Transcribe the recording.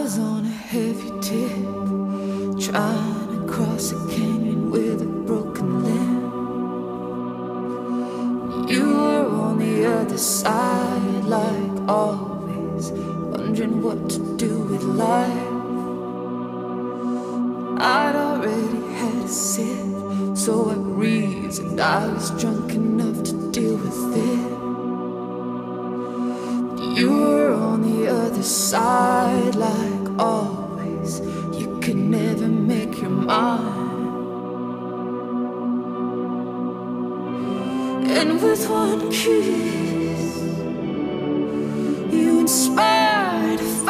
was on a heavy tip, trying to cross a canyon with a broken limb. You were on the other side, like always, wondering what to do with life. I'd already had a sip, so I reasoned I was drunk enough to deal with it. You were on the other side, like always, you could never make your mind. And with one kiss, you inspired a